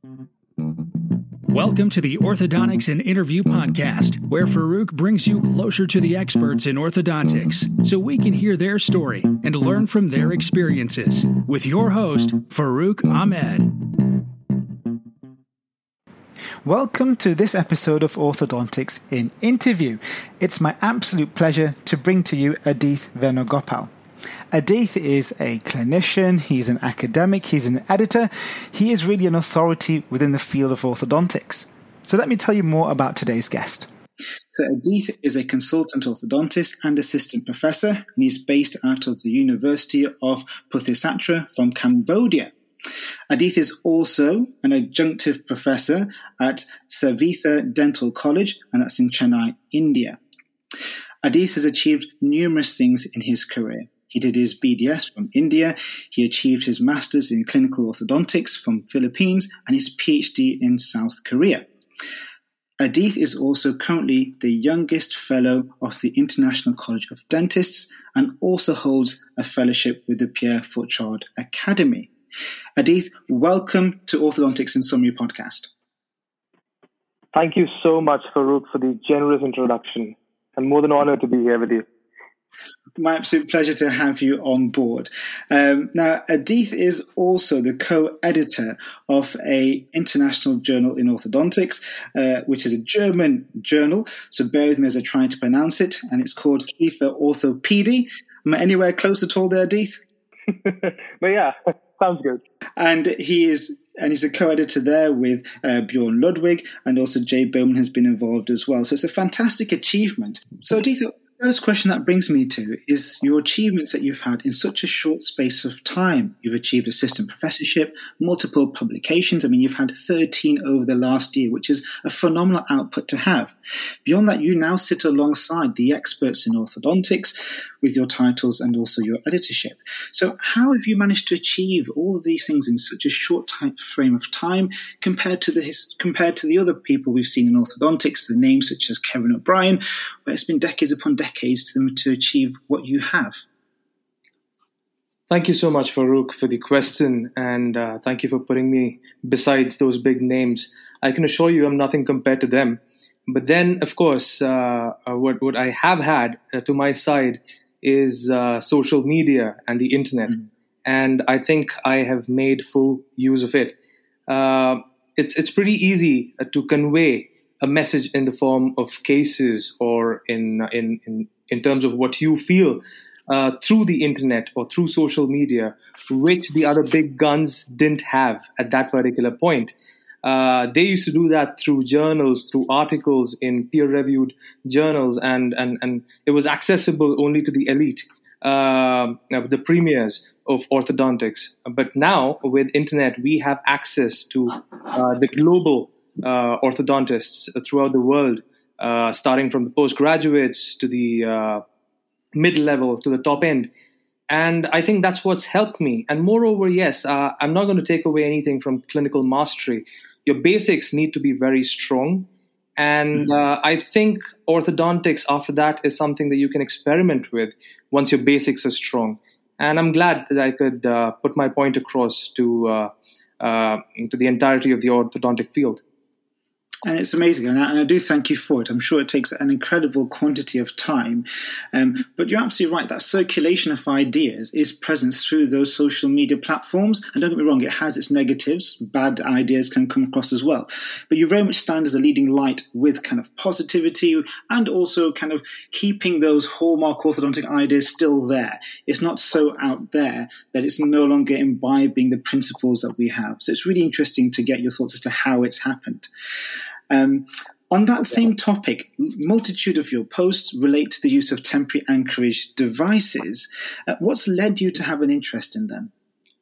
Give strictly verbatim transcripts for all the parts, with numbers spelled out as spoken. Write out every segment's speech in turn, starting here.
Welcome to the Orthodontics and Interview Podcast, where Farouk brings you closer to the experts in orthodontics so we can hear their story and learn from their experiences. With your host, Farouk Ahmed. Welcome to this episode of Orthodontics in Interview. It's my absolute pleasure to bring to you Adith Venugopal. Adith is a clinician, he's an academic, he's an editor, he is really an authority within the field of orthodontics. So let me tell you more about today's guest. So Adith is a consultant orthodontist and assistant professor, and he's based out of the University of Puthesatra from Cambodia. Adith is also an adjunctive professor at Savitha Dental College, and that's in Chennai, India. Adith has achieved numerous things in his career. He did his B D S from India, he achieved his Masters in Clinical Orthodontics from Philippines, and his PhD in South Korea. Adith is also currently the youngest fellow of the International College of Dentists and also holds a fellowship with the Pierre Fauchard Academy. Adith, welcome to Orthodontics in Summary podcast. Thank you so much, Farouk, for the generous introduction. I'm more than honored to be here with you. My absolute pleasure to have you on board. Um, now, Adith is also the co-editor of a international journal in orthodontics, uh, which is a German journal. So bear with me as I try to pronounce it. And it's called Kiefer Orthopädie. Am I anywhere close at all there, Adith? But yeah, sounds good. And he is, and he's a co-editor there with uh, Bjorn Ludwig, and also Jay Bowman has been involved as well. So it's a fantastic achievement. So Adith, the first question that brings me to is your achievements that you've had in such a short space of time. You've achieved assistant professorship, multiple publications. I mean, you've had thirteen over the last year, which is a phenomenal output to have. Beyond that, you now sit alongside the experts in orthodontics with your titles and also your editorship. So how have you managed to achieve all of these things in such a short time frame of time compared to the his, compared to the other people we've seen in orthodontics, the names such as Kevin O'Brien, where it's been decades upon decades to them to achieve what you have? Thank you so much, Farouk, for the question, and uh, thank you for putting me besides those big names. I can assure you I'm nothing compared to them. But then, of course, uh, what, what I have had uh, to my side is uh, social media and the internet. Mm. And I think I have made full use of it. Uh, it's, it's pretty easy uh, to convey a message in the form of cases or in in in, in terms of what you feel uh, through the internet or through social media, which the other big guns didn't have at that particular point. Uh, they used to do that through journals, through articles in peer-reviewed journals, and and and it was accessible only to the elite, uh, the premiers of orthodontics. But now with internet, we have access to uh, the global Uh, orthodontists throughout the world, uh, starting from the postgraduates to the uh, mid-level to the top end. And I think that's what's helped me. And moreover, yes, uh, I'm not going to take away anything from clinical mastery. Your basics need to be very strong. And uh, I think orthodontics after that is something that you can experiment with once your basics are strong. And I'm glad that I could uh, put my point across to, uh, uh, to the entirety of the orthodontic field. And it's amazing, and I, and I do thank you for it. I'm sure it takes an incredible quantity of time. Um, but you're absolutely right, that circulation of ideas is present through those social media platforms. And don't get me wrong, it has its negatives. Bad ideas can come across as well. But you very much stand as a leading light with kind of positivity and also kind of keeping those hallmark orthodontic ideas still there. It's not so out there that it's no longer imbibing the principles that we have. So it's really interesting to get your thoughts as to how it's happened. Um, on that same topic, multitude of your posts relate to the use of temporary anchorage devices. Uh, what's led you to have an interest in them?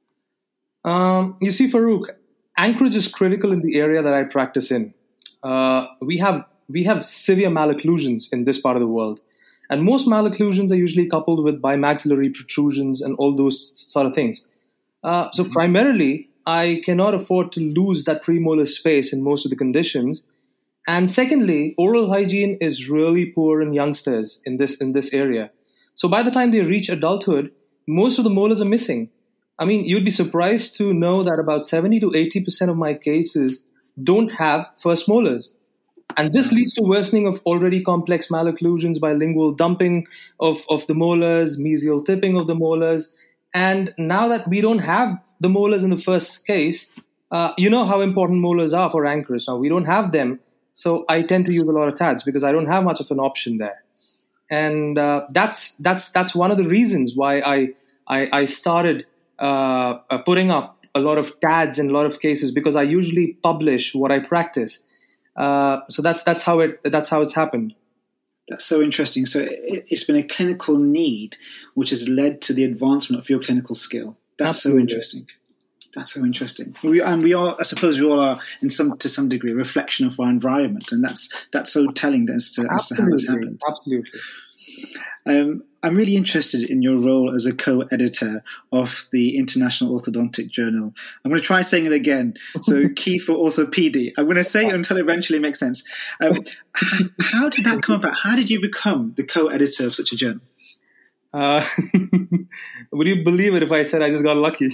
Um, you see, Farouk, anchorage is critical in the area that I practice in. Uh, we have we have severe malocclusions in this part of the world. And most malocclusions are usually coupled with bimaxillary protrusions and all those sort of things. Uh, so mm-hmm. primarily, I cannot afford to lose that premolar space in most of the conditions. And secondly, oral hygiene is really poor in youngsters in this in this area. So by the time they reach adulthood, most of the molars are missing. I mean, you'd be surprised to know that about seventy to eighty percent of my cases don't have first molars. And this leads to worsening of already complex malocclusions by lingual dumping of, of the molars, mesial tipping of the molars. And now that we don't have the molars in the first case, uh, you know how important molars are for anchors. Now, we don't have them, so I tend to use a lot of T A Ds because I don't have much of an option there. And uh, that's that's that's one of the reasons why I I, I started uh, uh, putting up a lot of T A Ds in a lot of cases, because I usually publish what I practice. Uh, so that's that's how it that's how it's happened. That's so interesting. So it, it's been a clinical need which has led to the advancement of your clinical skill. That's Absolutely. so interesting. That's so interesting. We, and we are, I suppose, we all are, in some to some degree, a reflection of our environment, and that's that's so telling as to, as to how that's happened. Absolutely. Um, I'm really interested in your role as a co-editor of the International Orthodontic Journal. I'm going to try saying it again. So, Key for Orthopedy. I'm going to say it until it eventually makes sense. Um, how, how did that come about? How did you become the co-editor of such a journal? Uh, would you believe it if I said I just got lucky?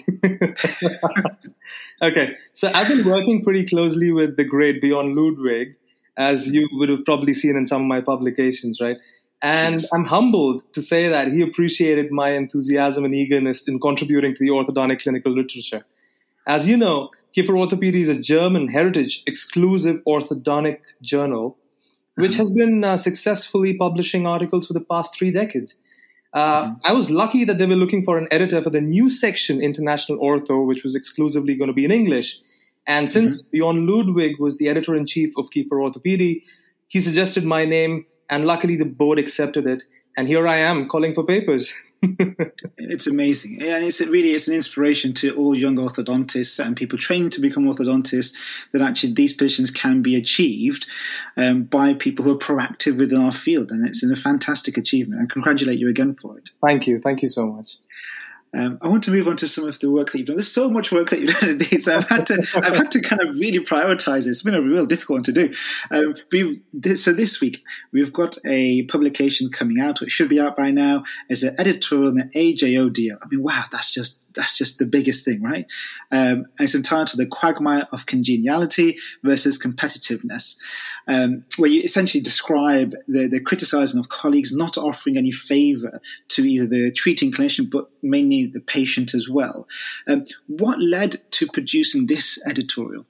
Okay, so I've been working pretty closely with the great Bjorn Ludwig, as you would have probably seen in some of my publications, right? And yes. I'm humbled to say that he appreciated my enthusiasm and eagerness in contributing to the orthodontic clinical literature. As you know, Key for Orthopedy is a German heritage exclusive orthodontic journal, which mm-hmm. has been uh, successfully publishing articles for the past three decades. Uh, mm-hmm. I was lucky that they were looking for an editor for the new section, International Ortho, which was exclusively going to be in English. And since mm-hmm. Bjorn Ludwig was the editor-in-chief of Key for Orthopedy, he suggested my name, and luckily the board accepted it. And here I am calling for papers. It's amazing. And it's really, it's an inspiration to all young orthodontists and people training to become orthodontists that actually these positions can be achieved um, by people who are proactive within our field. And it's a fantastic achievement. I congratulate you again for it. Thank you. Thank you so much. Um, I want to move on to some of the work that you've done. There's so much work that you've done indeed, so I've had to I've had to kind of really prioritise it. It's been a real difficult one to do. Um, we've, so this week we've got a publication coming out, which should be out by now, as an editorial in the A J O D O. I mean, wow, that's just that's just the biggest thing, right? Um, and it's entitled "The Quagmire of Congeniality versus Competitiveness," um, where you essentially describe the, the criticising of colleagues not offering any favour to either the treating clinician, but mainly the patient as well. Um, what led to producing this editorial?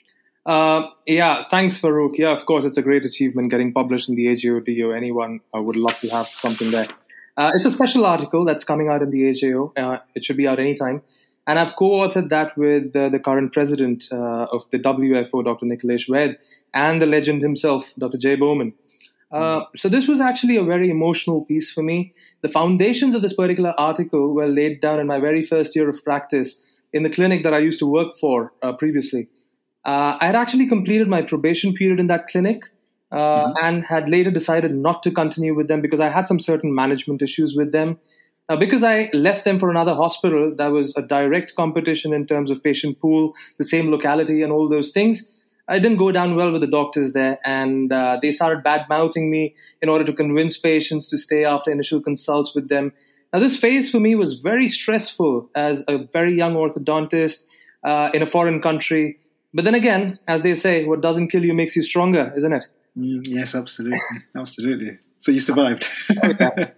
Uh, yeah, thanks, Farouk. Yeah, of course, it's a great achievement getting published in the A J O D O. Anyone uh, would love to have something there. Uh, it's a special article that's coming out in the A J O. Uh, it should be out anytime. And I've co-authored that with uh, the current president uh, of the W F O, Doctor Nikhilesh Vaid, and the legend himself, Doctor Jay Bowman. Uh, mm. So this was actually a very emotional piece for me. The foundations of this particular article were laid down in my very first year of practice in the clinic that I used to work for uh, previously. Uh, I had actually completed my probation period in that clinic, Uh, mm-hmm. and had later decided not to continue with them because I had some certain management issues with them. Uh, because I left them for another hospital that was a direct competition in terms of patient pool, the same locality and all those things, I didn't go down well with the doctors there, and uh, they started bad-mouthing me in order to convince patients to stay after initial consults with them. Now, this phase for me was very stressful as a very young orthodontist uh, in a foreign country. But then again, as they say, what doesn't kill you makes you stronger, isn't it? Mm, yes, absolutely. Absolutely. So you survived. Okay.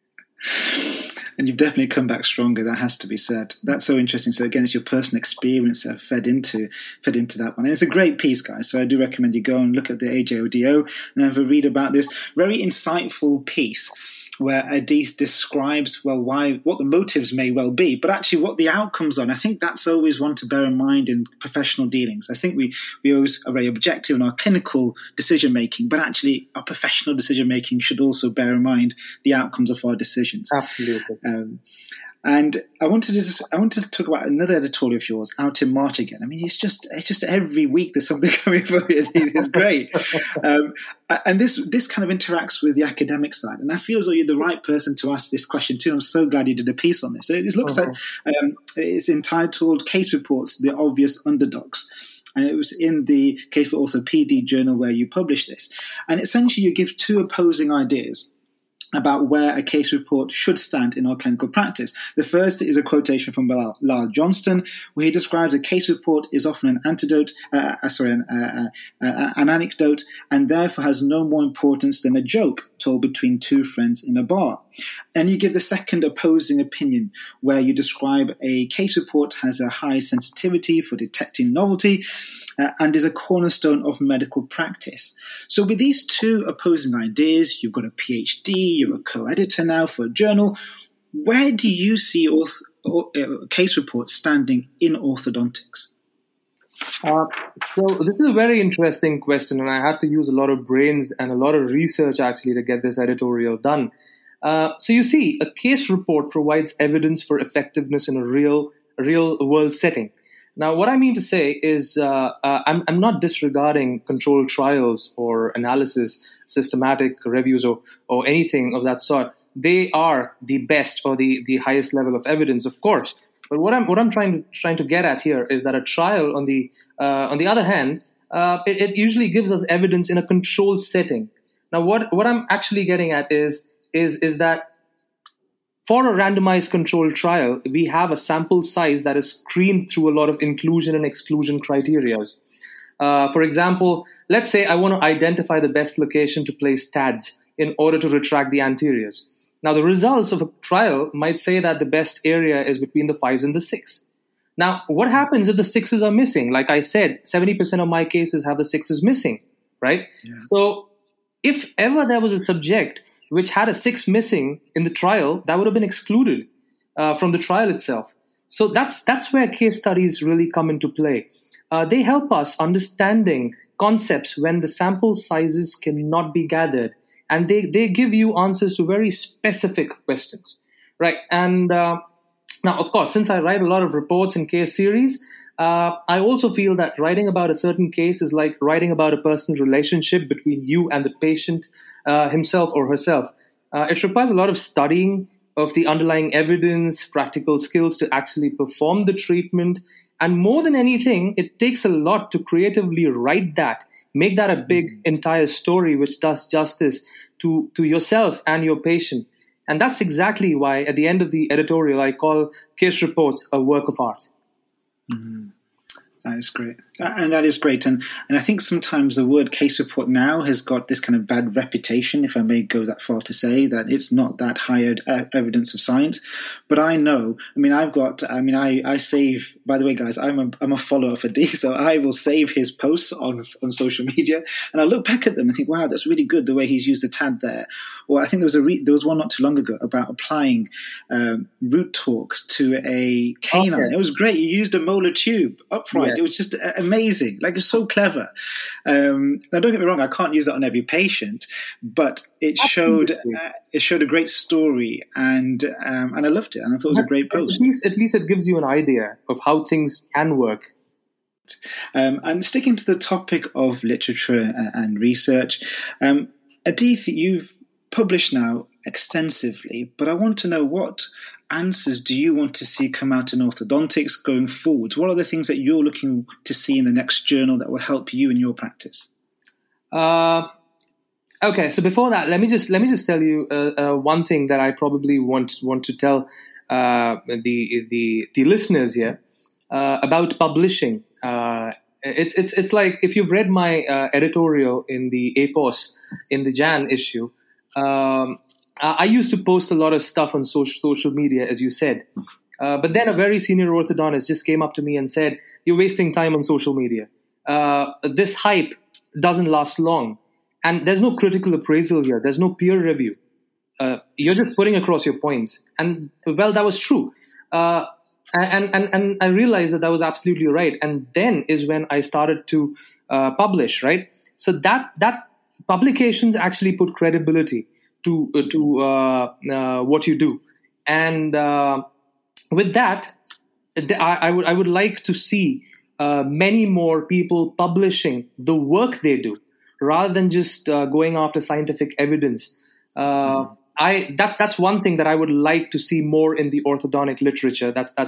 And you've definitely come back stronger, that has to be said. That's so interesting. So again, it's your personal experience that fed into fed into that one. And it's a great piece, guys. So I do recommend you go and look at the A J O D O and have a read about this very insightful piece where Adith describes, well, why, what the motives may well be, but actually what the outcomes are. And I think that's always one to bear in mind in professional dealings. I think we, we always are very objective in our clinical decision-making, but actually our professional decision-making should also bear in mind the outcomes of our decisions. Absolutely. Um, And I wanted to just, I wanted to talk about another editorial of yours out in March again. I mean, it's just it's just every week there's something coming from it. It's great, um, and this this kind of interacts with the academic side. And I feel as though you're the right person to ask this question too. I'm so glad you did a piece on this. It looks uh-huh. like um, it's entitled "Case Reports: The Obvious Underdogs." And it was in the Key for Orthopedy journal where you published this. And essentially you give two opposing ideas. about where a case report should stand in our clinical practice. The first is a quotation from Lyle Johnston, where he describes a case report is often an antidote, uh, uh, sorry, an, uh, uh, an anecdote, and therefore has no more importance than a joke told between two friends in a bar. And you give the second opposing opinion, where you describe a case report has a high sensitivity for detecting novelty uh, and is a cornerstone of medical practice. So with these two opposing ideas, you've got a PhD, you're a co-editor now for a journal. Where do you see orth- or, uh, case reports standing in orthodontics? Uh, so this is a very interesting question, and I had to use a lot of brains and a lot of research actually to get this editorial done. Uh, so you see, a case report provides evidence for effectiveness in a real, real world setting. Now, what I mean to say is uh, uh, I'm, I'm not disregarding controlled trials or analysis, systematic reviews, or, or anything of that sort. They are the best or the, the highest level of evidence, of course. But what I'm what I'm trying to trying to get at here is that a trial, on the uh, on the other hand, uh, it, it usually gives us evidence in a controlled setting. Now, what what I'm actually getting at is is is that for a randomized controlled trial, we have a sample size that is screened through a lot of inclusion and exclusion criteria. Uh, for example, let's say I want to identify the best location to place T A Ds in order to retract the anteriors. Now, the results of a trial might say that the best area is between the fives and the six. Now, what happens if the sixes are missing? Like I said, seventy percent of my cases have the sixes missing, right? Yeah. So if ever there was a subject which had a six missing in the trial, that would have been excluded uh, from the trial itself. So that's that's where case studies really come into play. Uh, they help us understanding concepts when the sample sizes cannot be gathered. And they, they give you answers to very specific questions, right? And uh, now, of course, since I write a lot of reports and case series, uh, I also feel that writing about a certain case is like writing about a personal relationship between you and the patient uh, himself or herself. Uh, it requires a lot of studying of the underlying evidence, practical skills to actually perform the treatment. And more than anything, it takes a lot to creatively write that. Make that a big entire story which does justice to, to yourself and your patient. And that's exactly why at the end of the editorial, I call case reports a work of art. Mm-hmm. That is great. And that is great. And and I think sometimes the word case report now has got this kind of bad reputation, if I may go that far to say, that it's not that high evidence of science. But I know, I mean, I've got, I mean, I, I save, by the way, guys, I'm a, I'm a follower of Adith, so I will save his posts on on social media. And I look back at them and think, wow, that's really good the way he's used the T A D there. Or I think there was a re- there was one not too long ago about applying um, root torque to a canine. Okay. It was great. You used a molar tube upright. Yes. It was just amazing. Like, it's so clever. Um, now, don't get me wrong, I can't use that on every patient, but it showed uh, it showed a great story, and um, and I loved it, and I thought it was a great post. At least, at least it gives you an idea of how things can work. Um, and sticking to the topic of literature and, and research, um, Adith, you've published now extensively, but I want to know, what answers do you want to see come out in orthodontics going forward? What are the things that you're looking to see in the next journal that will help you in your practice? Uh, okay, so before that, let me just let me just tell you uh, uh, one thing that I probably want want to tell uh, the the the listeners here uh, about publishing. Uh, it's it's it's like, if you've read my uh, editorial in the A P O S in the Jan issue. Um, I used to post a lot of stuff on social social media, as you said. Uh, but then a very senior orthodontist just came up to me and said, "You're wasting time on social media. Uh, this hype doesn't last long. And there's no critical appraisal here. There's no peer review. Uh, you're just putting across your points." And, well, that was true. Uh, and, and, and I realized that that was absolutely right. And then is when I started to uh, publish, right? So that that publications actually put credibility to uh, to uh, uh, what you do, and uh, with that, I, I would I would like to see uh, many more people publishing the work they do, rather than just uh, going after scientific evidence. Uh, mm-hmm. I that's that's one thing that I would like to see more in the orthodontic literature. That's that's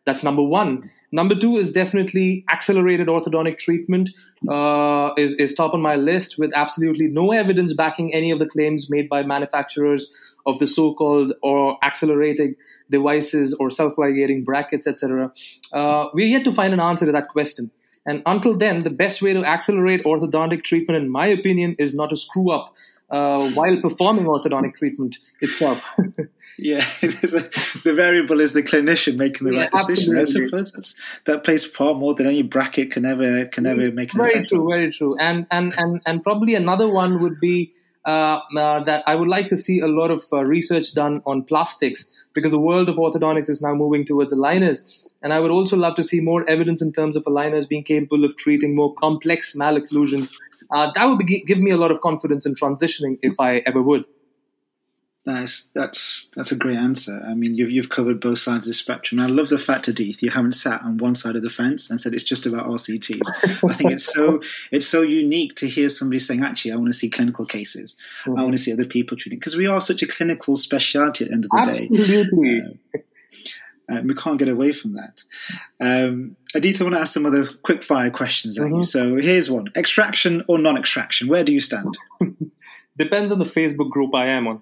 That's number one. Number two is definitely accelerated orthodontic treatment uh, is, is top on my list, with absolutely no evidence backing any of the claims made by manufacturers of the so-called or accelerating devices or self-ligating brackets, et cetera. Uh, we're yet to find an answer to that question. And until then, the best way to accelerate orthodontic treatment, in my opinion, is not to screw up uh, while performing orthodontic treatment itself. Yeah, a, the variable is the clinician making the yeah, right decision. Absolutely. I suppose that's, that plays far more than any bracket can ever can ever make an Very effect true, on. very true. And and and and probably another one would be uh, uh, that I would like to see a lot of uh, research done on plastics, because the world of orthodontics is now moving towards aligners. And I would also love to see more evidence in terms of aligners being capable of treating more complex malocclusions. Uh, that would be, give me a lot of confidence in transitioning if I ever would. Nice. That's that's a great answer. I mean, you've you've covered both sides of the spectrum. And I love the fact, Adith, you haven't sat on one side of the fence and said it's just about R C Ts. I think it's so it's so unique to hear somebody saying, actually, I want to see clinical cases. Mm-hmm. I want to see other people treating, because we are such a clinical specialty at the end of the Absolutely. day. Absolutely. Uh, Uh, we can't get away from that. Um, Adith, I want to ask some other quick fire questions at mm-hmm. you. So here's one. Extraction or non-extraction? Where do you stand? Depends on the Facebook group I am on.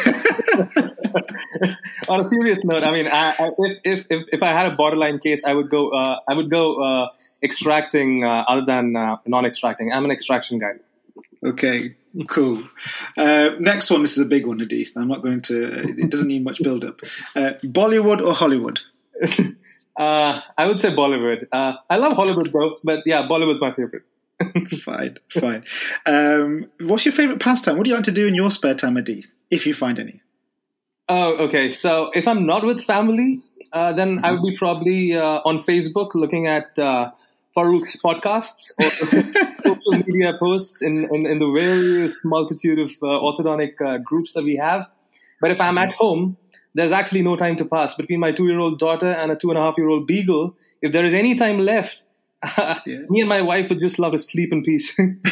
On a serious note, I mean, I, I, if, if if if I had a borderline case, I would go. Uh, I would go uh, extracting uh, other than uh, non-extracting. I'm an extraction guy. Okay, cool. Uh, next one. This is a big one, Adith. I'm not going to. It doesn't need much build-up. Uh, Bollywood or Hollywood? uh, I would say Bollywood. Uh, I love Hollywood though, but yeah, Bollywood's my favorite. Fine, fine. Um, what's your favorite pastime? What do you like to do in your spare time, Adith, if you find any? Oh, okay. So if I'm not with family, uh, then mm-hmm. I would be probably uh, on Facebook looking at uh, Farouk's podcasts or social media posts in, in, in the various multitude of uh, orthodontic uh, groups that we have. But if I'm at home, there's actually no time to pass. Between my two-year-old daughter and a two-and-a-half-year-old beagle, if there is any time left, Uh, yeah. me and my wife would just love to sleep in peace.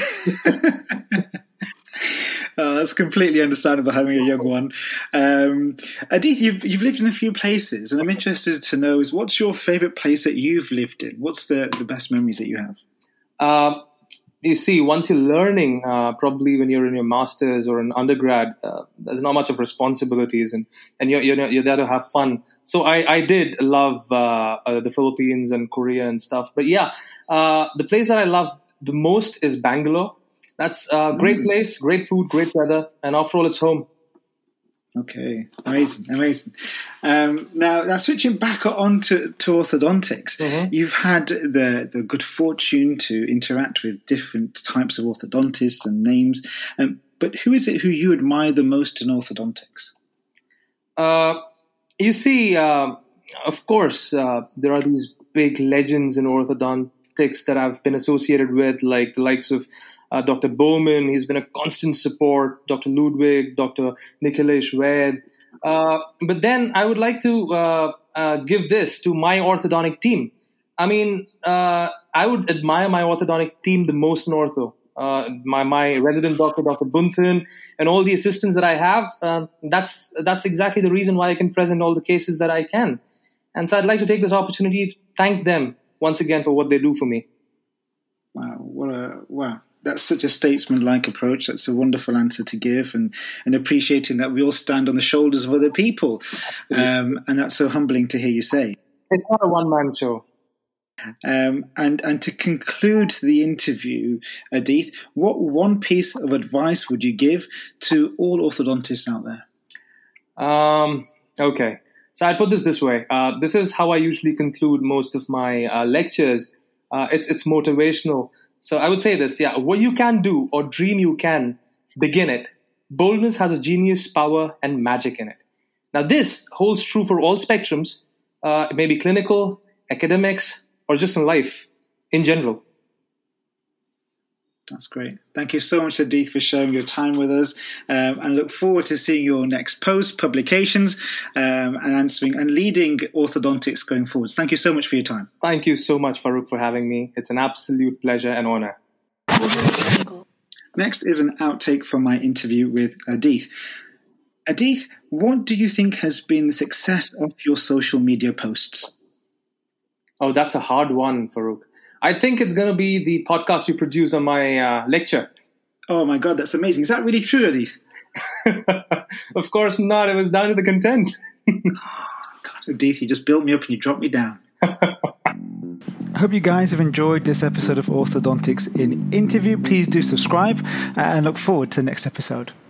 Oh, that's completely understandable, having a young one. Um, Adith, you've, you've lived in a few places, and I'm interested to know is what's your favourite place that you've lived in? What's the, the best memories that you have? Uh, you see, once you're learning, uh, probably when you're in your master's or an undergrad, uh, there's not much of responsibilities, and, and you're, you're, you're there to have fun. So I, I did love uh, uh, the Philippines and Korea and stuff. But yeah, uh, the place that I love the most is Bangalore. That's a great mm. place, great food, great weather, and after all, it's home. Okay, amazing, amazing. Um, now, now, switching back on to, to orthodontics, mm-hmm. you've had the, the good fortune to interact with different types of orthodontists and names. Um, but who is it who you admire the most in orthodontics? Uh You see, uh, of course, uh, there are these big legends in orthodontics that I've been associated with, like the likes of uh, Doctor Bowman. He's been a constant support, Doctor Ludwig, Doctor Nikhilesh Vaid. Uh, but then I would like to uh, uh, give this to my orthodontic team. I mean, uh, I would admire my orthodontic team the most in ortho. Uh, my, my resident doctor, Doctor Buntan, and all the assistants that I have, uh, that's that's exactly the reason why I can present all the cases that I can. And so I'd like to take this opportunity to thank them once again for what they do for me. Wow, what a wow. That's such a statesman-like approach. That's a wonderful answer to give, and, and appreciating that we all stand on the shoulders of other people. Um, and that's so humbling to hear you say. It's not a one-man show. Um, and, and to conclude the interview, Adith, what one piece of advice would you give to all orthodontists out there? Um, okay. So I'd put this this way. Uh, this is how I usually conclude most of my uh, lectures. Uh, it's, it's motivational. So I would say this, yeah, what you can do or dream you can, begin it. Boldness has a genius, power, and magic in it. Now this holds true for all spectrums. Uh, it may be clinical, academics, or just in life in general. That's great. Thank you so much, Adith, for sharing your time with us, um, and look forward to seeing your next post, publications, um, and answering and leading orthodontics going forwards. Thank you so much for your time. Thank you so much, Farouk, for having me. It's an absolute pleasure and honor. Next is an outtake from my interview with Adith. Adith, what do you think has been the success of your social media posts? Oh, that's a hard one, Farooq. I think it's going to be the podcast you produced on my uh, lecture. Oh my God, that's amazing. Is that really true, Adith? Of course not. It was down to the content. Oh, God, Adith, you just built me up and you dropped me down. I hope you guys have enjoyed this episode of Orthodontics in Interview. Please do subscribe and look forward to the next episode.